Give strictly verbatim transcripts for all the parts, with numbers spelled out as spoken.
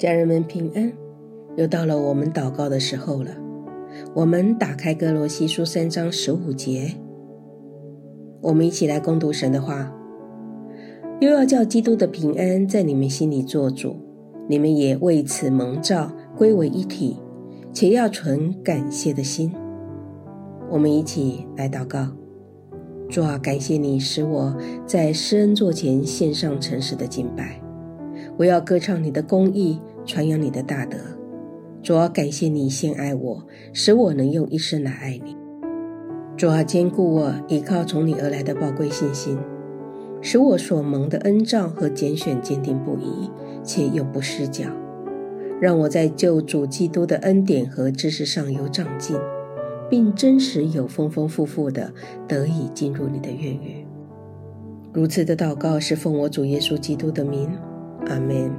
家人们平安，又到了我们祷告的时候了。我们打开歌罗西书三章十五节，我们一起来攻读神的话。又要叫基督的平安在你们心里做主，你们也为此蒙召归为一体，且要存感谢的心。我们一起来祷告。主啊，感谢你使我在施恩座前献上诚实的敬拜，我要歌唱你的公义，传扬你的大德。主啊，感谢你先爱我，使我能用一生来爱你。主啊，坚固我依靠从你而来的宝贵信心，使我所蒙的恩召和拣选坚定不移，且永不失脚。让我在救主基督的恩典和知识上有长进，并真实有丰丰富富的得以进入你的院宇。如此的祷告是奉我主耶稣基督的名，阿们。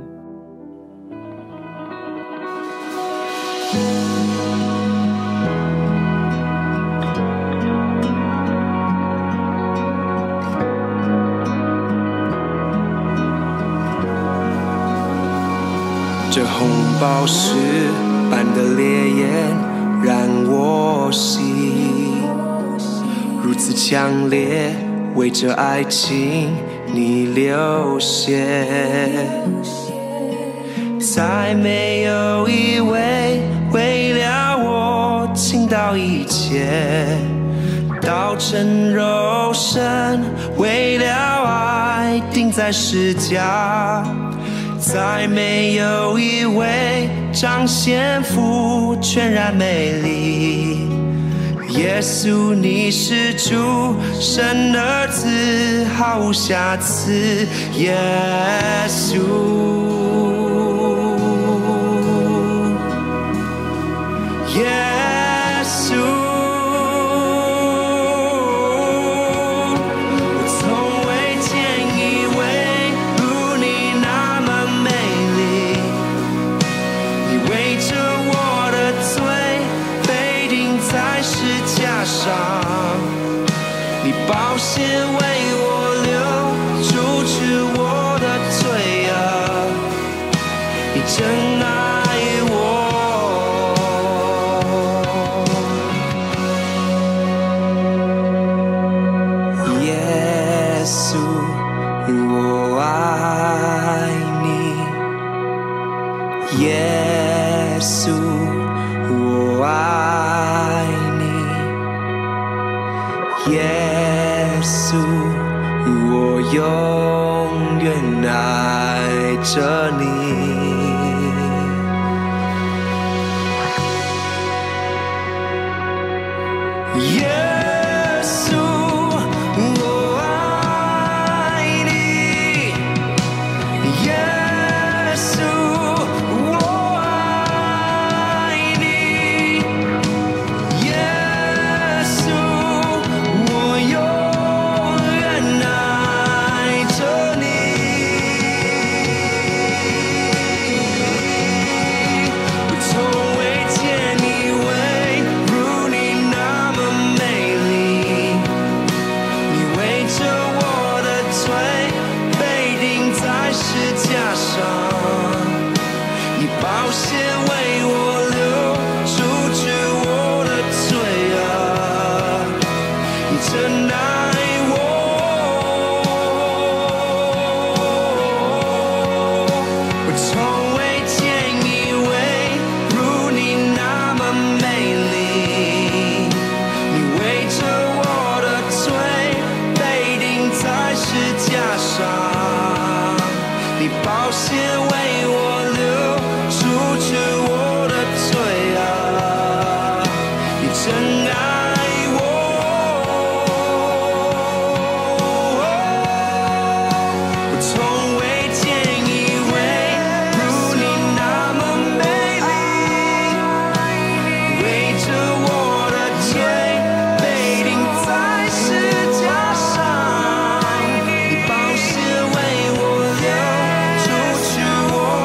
这红宝石般的烈焰燃我心，如此强烈，为这爱情你流血。再没有一位为了我倾倒一切，道成肉身，为了爱钉在十架。再没有一位彰显父全然美丽，耶稣你是主，神儿子毫无瑕疵，耶稣，耶稣。你宝血为我流，除去我的罪恶，你真爱我。耶稣，我爱你，耶稣，我爱你，耶稣，我永远爱着你。耶稣，我爱你，耶稣，我爱你，耶稣，我永远爱着你。我从未见一位如你那么美丽，你为着我的罪被钉在十架上，你宝血为我流，除去我的罪恶，你真爱我。我从未见一位如你那么美丽，你为着我的罪被钉在十架上，你宝血为我流，除去我的罪恶，你真爱我。我从未见一位如你那么美丽，为着我的罪被钉在十架上，你宝血为我流，除去我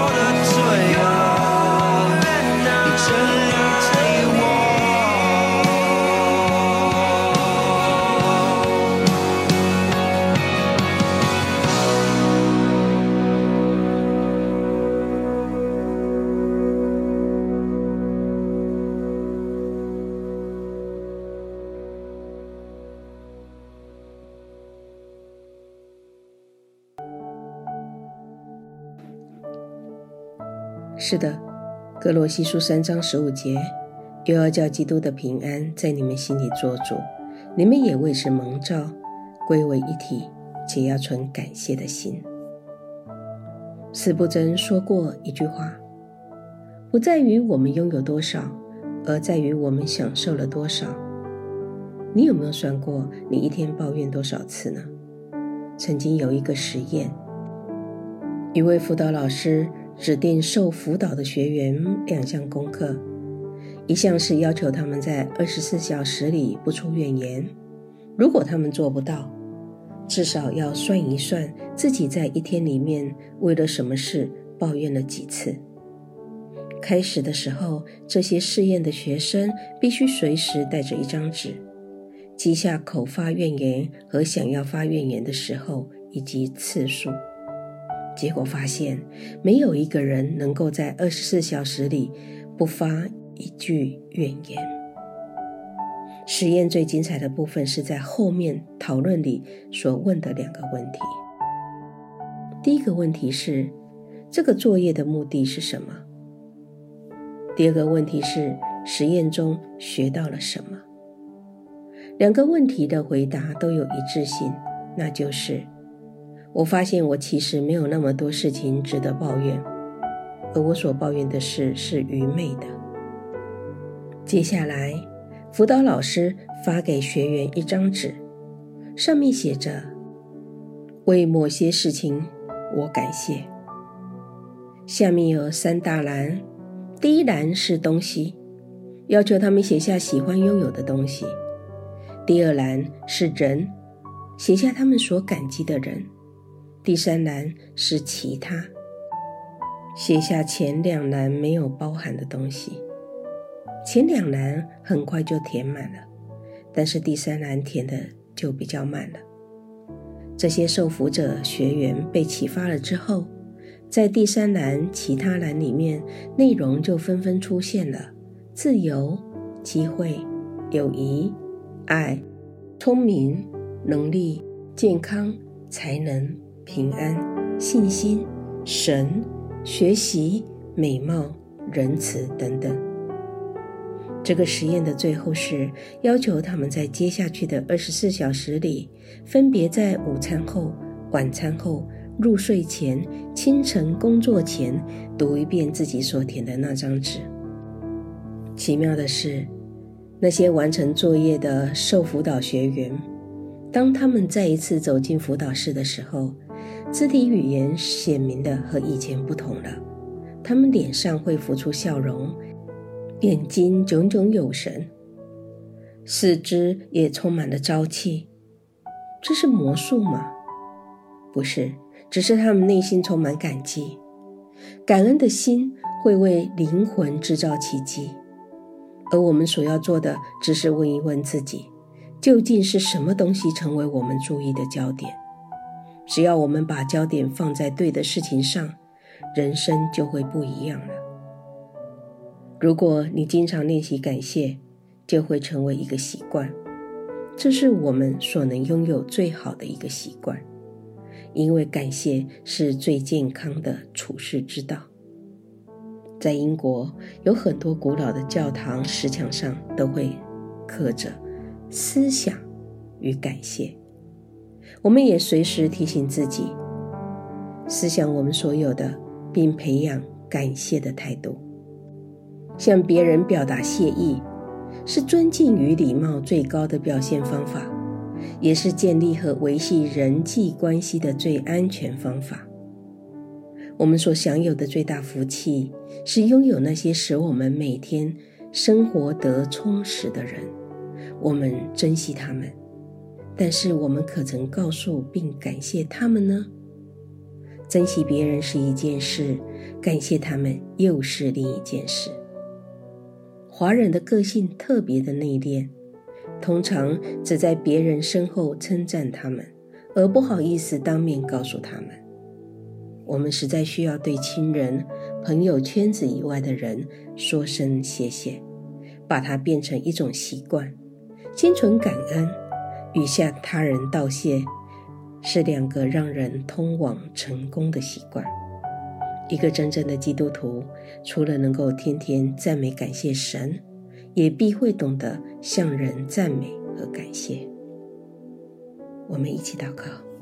是的，哥罗西书三章十五节，又要叫基督的平安在你们心里做主，你们也为此蒙召，归为一体，且要存感谢的心。司布真说过一句话，不在于我们拥有多少，而在于我们享受了多少。你有没有算过你一天抱怨多少次呢？曾经有一个实验，一位辅导老师指定受辅导的学员两项功课，一项是要求他们在二十四小时里不出怨言，如果他们做不到，至少要算一算自己在一天里面为了什么事抱怨了几次。开始的时候，这些试验的学生必须随时带着一张纸，记下口发怨言和想要发怨言的时候以及次数。结果发现，没有一个人能够在二十四小时里不发一句怨言。实验最精彩的部分是在后面讨论里所问的两个问题。第一个问题是，这个作业的目的是什么？第二个问题是，实验中学到了什么？两个问题的回答都有一致性，那就是我发现我其实没有那么多事情值得抱怨，而我所抱怨的事是愚昧的。接下来，辅导老师发给学员一张纸，上面写着，为某些事情我感谢。下面有三大栏，第一栏是东西，要求他们写下喜欢拥有的东西。第二栏是人，写下他们所感激的人。第三栏是其他，写下前两栏没有包含的东西。前两栏很快就填满了，但是第三栏填的就比较慢了。这些受辅者学员被启发了之后，在第三栏其他栏里面，内容就纷纷出现了自由、机会、友谊、爱、聪明、能力、健康、才能、平安、信心、神、学习、美貌、仁慈等等。这个实验的最后是要求他们在接下去的二十四小时里，分别在午餐后、晚餐后、入睡前、清晨工作前读一遍自己所填的那张纸。奇妙的是，那些完成作业的受辅导学员，当他们再一次走进辅导室的时候，肢体语言显明的和以前不同了，他们脸上会浮出笑容，眼睛炯炯有神，四肢也充满了朝气。这是魔术吗？不是，只是他们内心充满感激。感恩的心会为灵魂制造奇迹，而我们所要做的只是问一问自己，究竟是什么东西成为我们注意的焦点？只要我们把焦点放在对的事情上，人生就会不一样了。如果你经常练习感谢，就会成为一个习惯。这是我们所能拥有最好的一个习惯，因为感谢是最健康的处世之道。在英国，有很多古老的教堂石墙上都会刻着思想与感谢。我们也随时提醒自己，思想我们所有的，并培养感谢的态度。向别人表达谢意，是尊敬与礼貌最高的表现方法，也是建立和维系人际关系的最安全方法。我们所享有的最大福气，是拥有那些使我们每天生活得充实的人。我们珍惜他们，但是我们可曾告诉并感谢他们呢？珍惜别人是一件事，感谢他们又是另一件事。华人的个性特别的内敛，通常只在别人身后称赞他们，而不好意思当面告诉他们。我们实在需要对亲人、朋友圈子以外的人说声谢谢，把它变成一种习惯。心存感恩与向他人道谢，是两个让人通往成功的习惯。 一个真正的基督徒，除了能够天天赞美感谢神，也必会懂得向人赞美和感谢。我们一起祷告。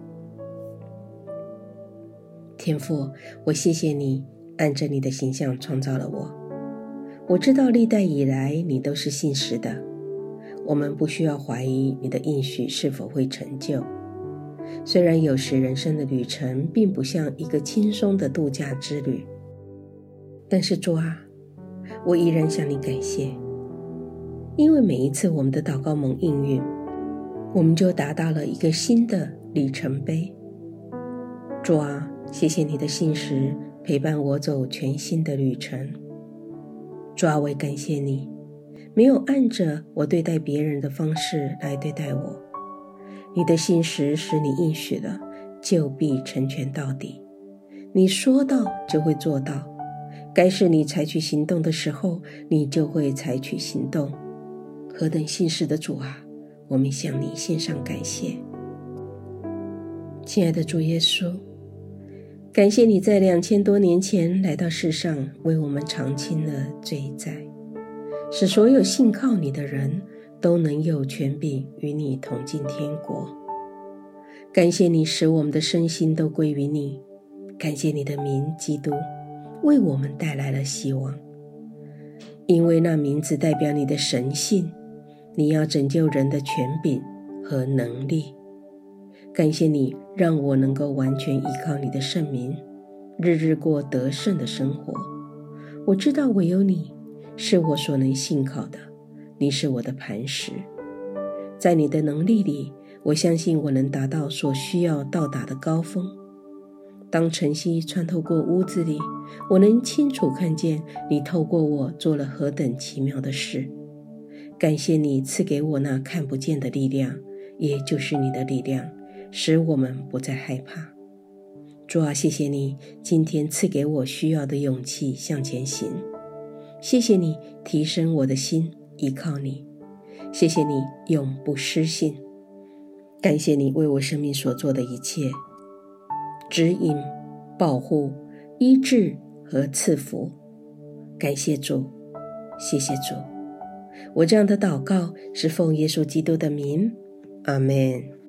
天父，我谢谢你按着你的形象创造了我。我知道历代以来你都是信实的，我们不需要怀疑你的应许是否会成就。虽然有时人生的旅程并不像一个轻松的度假之旅，但是主啊，我依然向你感谢，因为每一次我们的祷告蒙应允，我们就达到了一个新的里程碑。主啊，谢谢你的信实陪伴我走全新的旅程。主啊，我也感谢你没有按着我对待别人的方式来对待我。你的信实使你应许了，就必成全到底。你说到就会做到，该是你采取行动的时候，你就会采取行动。何等信实的主啊，我们向你献上感谢。亲爱的主耶稣，感谢你在两千多年前来到世上，为我们偿清了罪债，使所有信靠你的人都能有权柄与你同进天国。感谢你使我们的身心都归于你，感谢你的名基督为我们带来了希望，因为那名字代表你的神性，你要拯救人的权柄和能力。感谢你让我能够完全依靠你的圣名，日日过得胜的生活。我知道唯有你是我所能信靠的，你是我的磐石。在你的能力里，我相信我能达到所需要到达的高峰。当晨曦穿透过屋子里，我能清楚看见你透过我做了何等奇妙的事。感谢你赐给我那看不见的力量，也就是你的力量，使我们不再害怕。主啊，谢谢你今天赐给我需要的勇气向前行。谢谢你提升我的心，依靠你。谢谢你永不失信。感谢你为我生命所做的一切，指引、保护、医治和赐福。感谢主，谢谢主。我这样的祷告是奉耶稣基督的名，阿们。